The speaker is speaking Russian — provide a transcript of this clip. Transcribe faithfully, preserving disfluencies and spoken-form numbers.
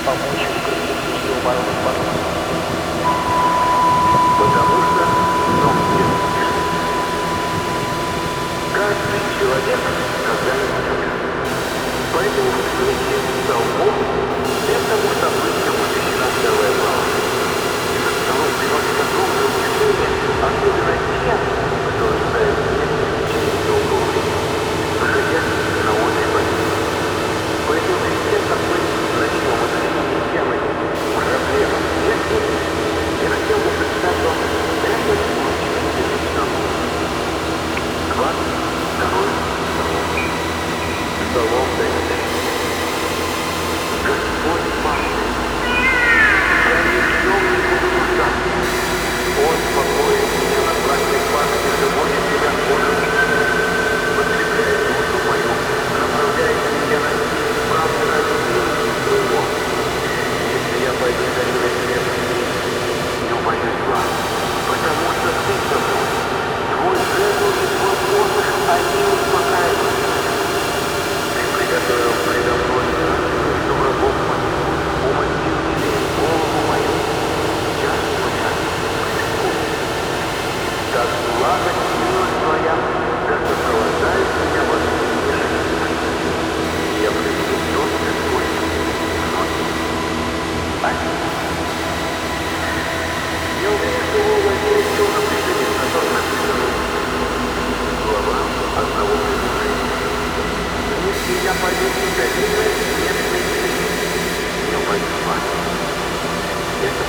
помочь укрепить все обороны способны. Потому что дом без спешит. Каждый человек когда-нибудь умер. Поэтому встреча с столбом этому событию посвящена целая глава. И за столом приносит огромное утешение, особенно тем, кто ожидает смерти в течение долгого времени, находясь на отдыхе больницы. Поэтому перед тем, как мы начнем изучение темы проблемы смерти, я хотел бы представить вам этот случай из того. двадцать второй столом. Столом Давида. Господь Башня. Я ни в чем не буду нуждаться. Он спокоит меня на злачной пашне, живое себя кожей. Подкрепляет душу мою, направляет меня на путь правды ради имени своего. Если я пойду долиной смерти, не упадет глаз, потому что ты со мной. Твой жезл и твой посох, они успокаивают. Ты приготовил предо мной между врагов моих, умастил елей голову мою, час моя преисподняя. Так благость и милость твоя да сопровождают меня во все дни жизни моей. И я приведу в дом Господень многие дни. Аминь. Я уверен, что вы владеете тоже причиной, на котором написано глава одного предложения. Если я пойду в долину смертной тени, не упадет глаз. Это